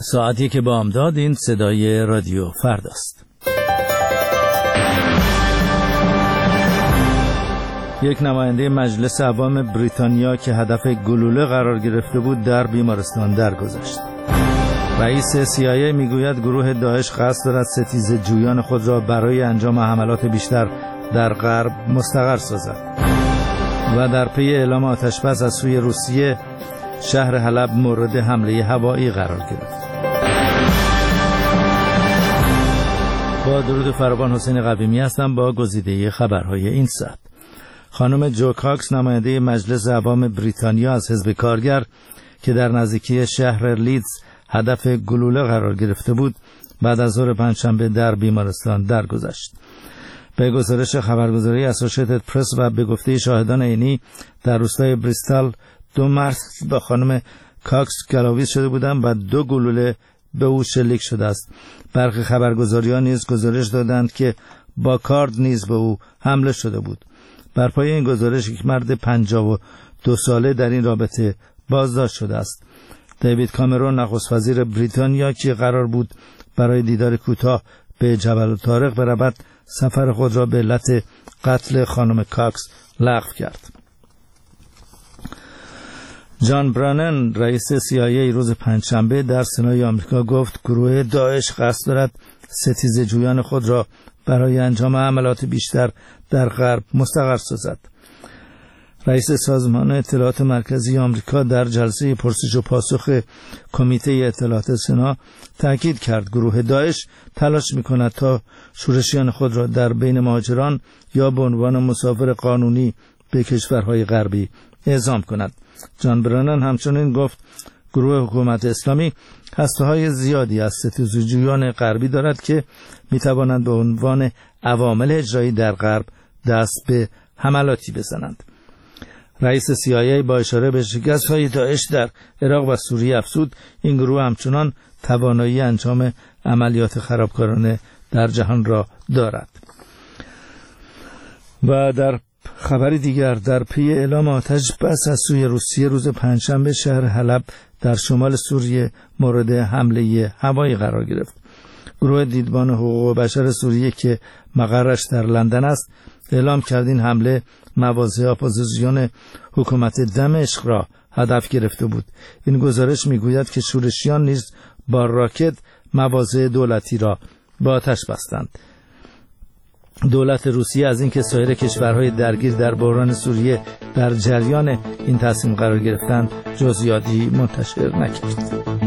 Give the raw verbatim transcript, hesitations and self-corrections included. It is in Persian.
ساعتی که بامداد، این صدای رادیو فرداست. یک نماینده مجلس عوام بریتانیا که هدف گلوله قرار گرفته بود در بیمارستان درگذشت. رئیس سی آی ای میگوید گروه داعش قصد دارد ستیزه جویان خود را برای انجام حملات بیشتر در غرب مستقر سازد. و در پی اعلام آتشبس از سوی روسیه، شهر حلب مورد حمله هوایی قرار گرفت. با درود فراوان، حسین قویمی هستم با گزیده خبرهای این ساعت. خانم جو کاکس، نماینده مجلس عوام بریتانیا از حزب کارگر که در نزدیکی شهر لیدز هدف گلوله قرار گرفته بود، بعد از ظهر پنجشنبه در بیمارستان درگذشت. به گزارش خبرگزاری اسوسییتد پرس و به گفته شاهدان عینی، در روستای بریستال دو مرد با خانم کاکس گلاویز شده بودند و دو گلوله به او شلیک شده است. برخی خبرگزاری‌ها نیز گزارش دادند که با کارد نیز به او حمله شده بود. بر پایه این گزارش یک مرد پنجاه و دو ساله در این رابطه بازداشت شده است. دیوید کامرون، نخست وزیر بریتانیا که قرار بود برای دیدار کوتاه به جبل الطارق برود، سفر خود را به علت قتل خانم کاکس لغو کرد. جان برانن، رئیس سی آی ای، روز پنجشنبه در سنای آمریکا گفت گروه داعش قصد دارد ستیزه جویان خود را برای انجام حملات بیشتر در غرب مستقر سازد. رئیس سازمان اطلاعات مرکزی آمریکا در جلسه پرسش و پاسخ کمیته اطلاعات سنا تاکید کرد گروه داعش تلاش می‌کند تا شورشیان خود را در بین مهاجران یا به عنوان مسافر قانونی به کشورهای غربی اعزام کند. جان برانن همچنین گفت گروه حکومت اسلامی هسته‌های زیادی از ستیزه‌جویان غربی دارد که می‌توانند به عنوان عوامل اجرایی در غرب دست به حملاتی بزنند. رئیس سی آی ای با اشاره به شکست‌های داعش در عراق و سوریه افزود این گروه همچنان توانایی انجام عملیات خرابکارانه در جهان را دارد. و در خبری دیگر، در پی اعلام آتش بس از سوی روسیه، روز پنجشنبه شهر حلب در شمال سوریه مورد حمله هوایی قرار گرفت. گروه دیدبان حقوق بشر سوریه که مقرش در لندن است اعلام کرد این حمله مواضع اپوزیسیون حکومت دمشق را هدف گرفته بود. این گزارش میگوید که شورشیان نیز با راکت مواضع دولتی را با آتش بستند. دولت روسیه از اینکه سایر کشورهای درگیر در بحران سوریه در جریان این تصمیم قرار گرفتند جزئیاتی منتشر نکرد.